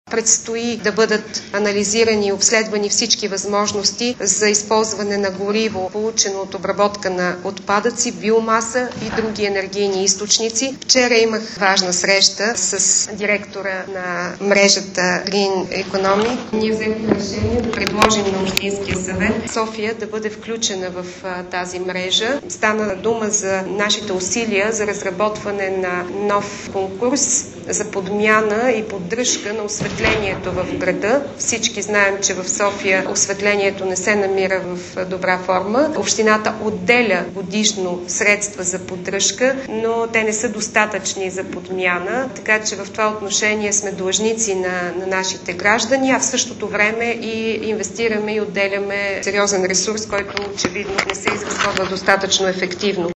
Предстои да бъдат анализирани и обследвани всички възможности за използване на гориво, получено от обработка на отпадъци, биомаса и други енергийни източници. Вчера имах важна среща с директора на мрежата Green Economy. Ние взехме решение да предложим на Общинския съвет София да бъде включена в тази мрежа. Стана дума за нашите усилия за разработване на нов конкурс за подмяна и поддръжка на осветлението в града. Всички знаем, че в София осветлението не се намира в добра форма. Общината отделя годишно средства за поддръжка, но те не са достатъчни за подмяна, така че в това отношение сме длъжници на нашите граждани, а в същото време и инвестираме и отделяме сериозен ресурс, който очевидно не се изразходва достатъчно ефективно.